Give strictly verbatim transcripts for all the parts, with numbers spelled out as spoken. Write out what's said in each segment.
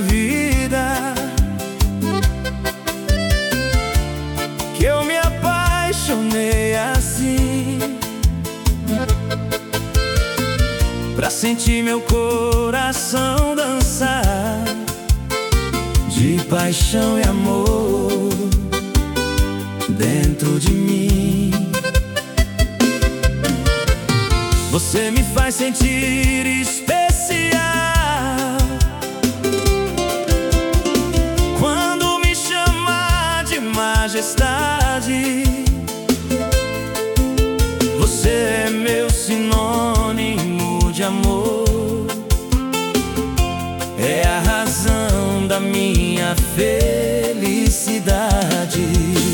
vida, que eu me apaixonei assim, pra sentir meu coração dançar de paixão e amor dentro de mim. Você me faz sentir especial quando me chama de majestade. Você é meu sinônimo de amor, é a razão da minha felicidade.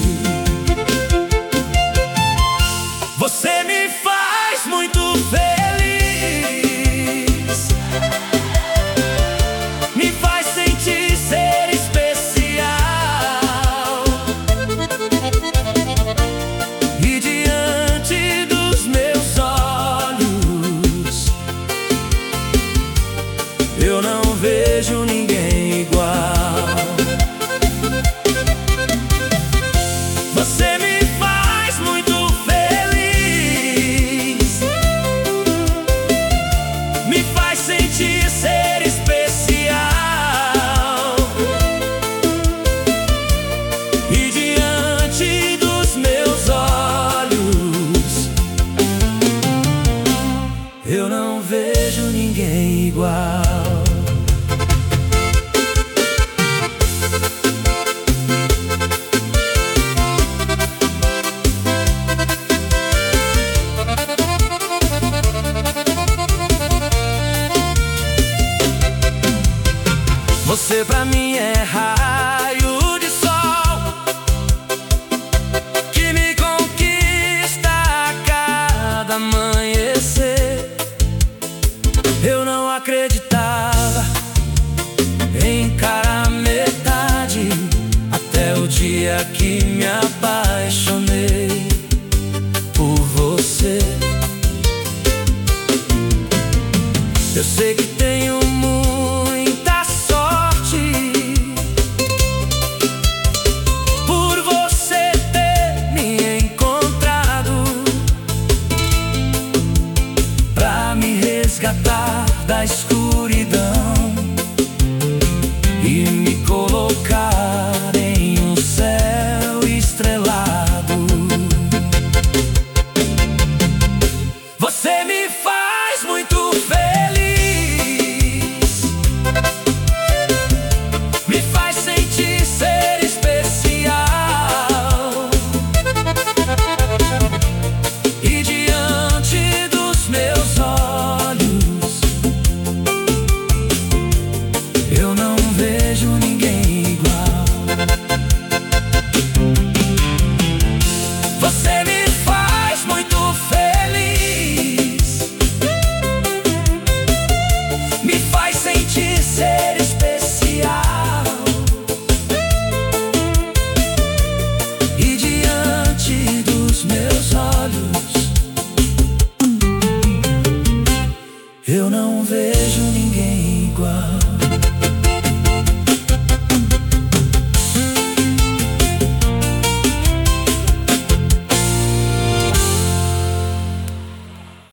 Você me faz muito feliz, me faz sentir ser especial, e diante dos meus olhos eu não vejo ninguém igual. Você me faz muito feliz, me faz sentir ser especial, e diante dos meus olhos eu não vejo ninguém igual. Você pra mim é raio de sol que me conquista a cada amanhecer. Eu não acreditava em encarar metade, até o dia que me apaixonei por você. Eu sei que tenho muita sorte por você ter me encontrado, pra me resgatar da escuridão e me colocar em um céu estrelado. Você me faz muito feliz, me faz sentir ser especial, e diante dos meus olhos eu não vejo ninguém igual. Você me faz muito feliz, me faz sentir ser especial, e diante dos meus olhos eu não vejo ninguém igual.